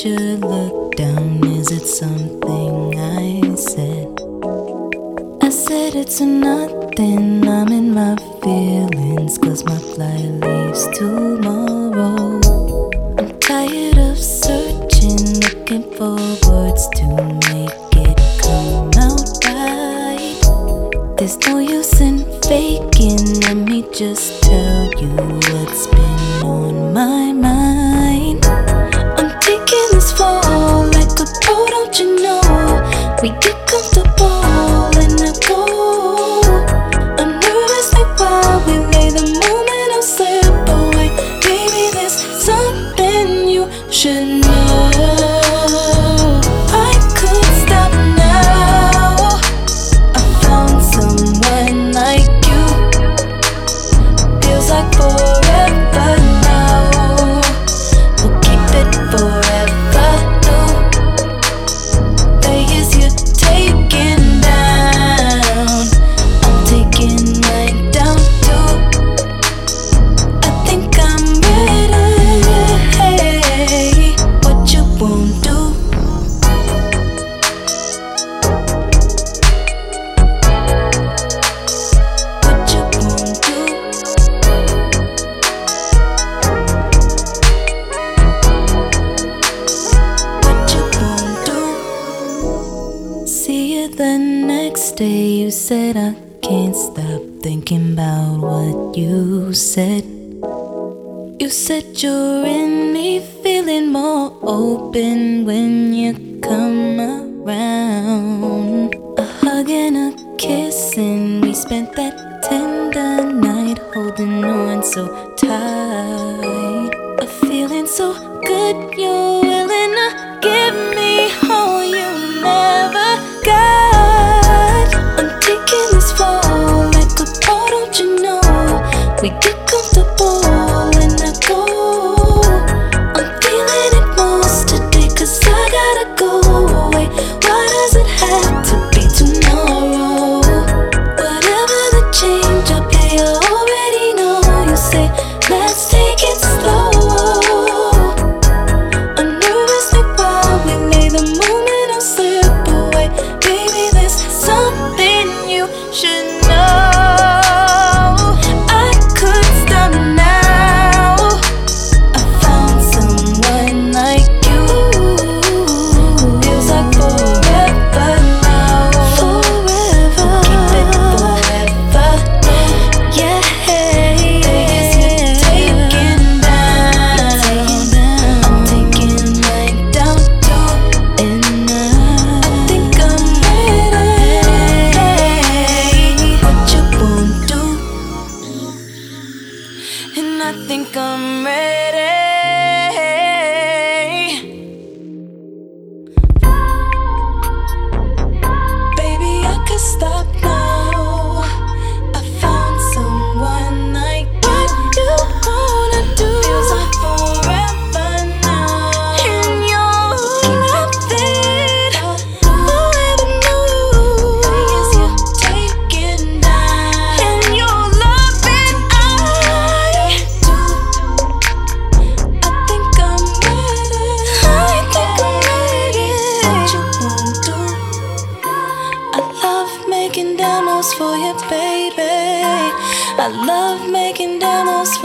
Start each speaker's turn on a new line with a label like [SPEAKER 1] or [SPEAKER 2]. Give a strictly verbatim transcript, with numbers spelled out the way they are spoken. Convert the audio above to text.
[SPEAKER 1] Did you look down? Is it something I said? I said it's a nothing. I'm in my feelings, cause my flight leaves tomorrow. I'm tired of searching, looking for words to make it come out right. There's no use in faking, let me just tell you what's been on my mind. I'm taking this fall like a pro, don't you know? We get comfortable and I go. I'm nervous like while we lay the moment I'll slip away. Baby, there's something you should know. I could stop now. I found someone like you. Feels like forever now. We'll keep it forever. No, the years you're taking down, I'm taking mine down too. I think I'm ready. What you won't do? What you won't do? What you won't do? See you the next day. You said I can't stop thinking about what you said. You said you're in me, feeling more open when you come around. A hug and a kiss, and we spent that tender night holding on so tight. A feeling so good, you're willing to give me all you never got. I'm taking this fall like a pro, don't you know? We get comfortable and I go. I'm feeling it most today, cause I gotta go away. Why does it have to be tomorrow? Whatever the change up, yeah, you already know. You say, let's take it slow. I'm nervous like while we lay the moment I'll slip away. Baby, there's something you should know. I could stop now. I found someone like you. Feels like forever now. Forever. Keep it forever. Yeah. Days you're taking down, I'm taking mine down too. And I think I'm ready. What you won't do? And I think I'm ready. Baby, I could stop now. I found someone like what you wanna do. Feels like forever now. And you're nothing forever new. Years you're taking down, and your love and I do. I think I'm ready. I think I'm ready. What you won't do? I love making demos for you, baby. I love making demos